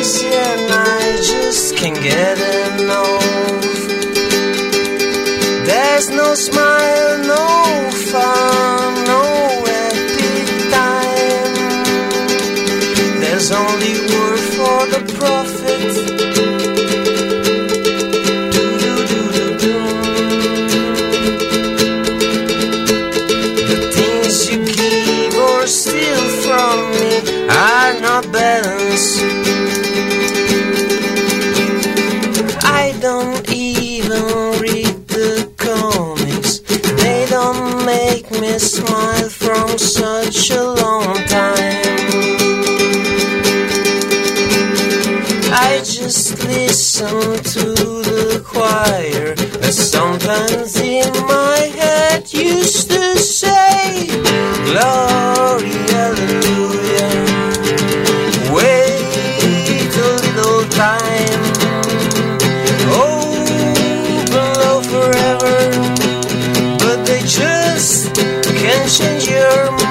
crazy and I just can't get enough. There's no smile, no fun, no happy time. There's only work for the profit. Steal from me are not balanced. I don't even read the comics. They don't make me smile from such a long time. I just listen to the choir that sometimes in my head used to say, glory, hallelujah. Wait a little time. Open love forever. But they just can't change your mind.